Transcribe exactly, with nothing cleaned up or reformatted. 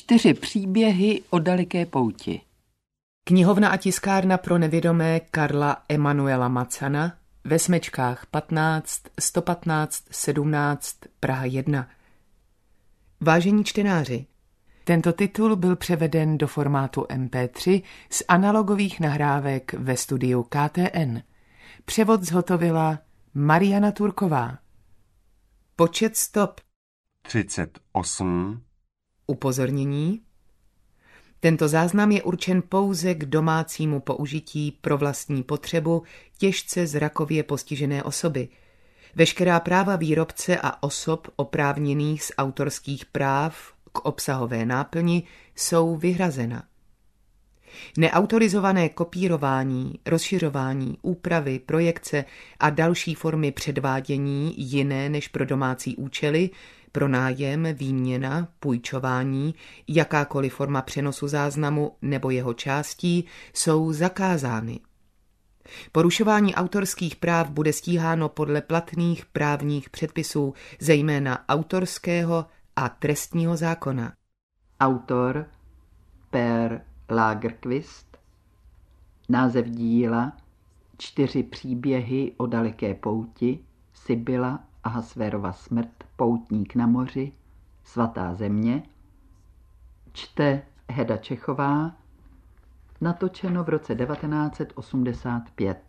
Čtyři příběhy o daleké pouti. Knihovna a tiskárna pro nevědomé Karla Emanuela Macana ve Smečkách patnáct, sto patnáct, sedmnáct, Praha jedna. Vážení čtenáři, tento titul byl převeden do formátu em pé tři z analogových nahrávek ve studiu K T N. Převod zhotovila Mariana Turková. Počet stop třicet osm. Upozornění. Tento záznam je určen pouze k domácímu použití pro vlastní potřebu těžce zrakově postižené osoby. Veškerá práva výrobce a osob oprávněných z autorských práv k obsahové náplni jsou vyhrazena. Neautorizované kopírování, rozšiřování, úpravy, projekce a další formy předvádění jiné než pro domácí účely, pronájem, výměna, půjčování, jakákoliv forma přenosu záznamu nebo jeho částí jsou zakázány. Porušování autorských práv bude stíháno podle platných právních předpisů, zejména autorského a trestního zákona. Autor Per Lagerkvist. Název díla Čtyři příběhy o daleké pouti, Sibyla Ahasverova smrt, Poutník na moři, Svatá země. Čte Heda Čechová. Natočeno v roce devatenáct set osmdesát pět.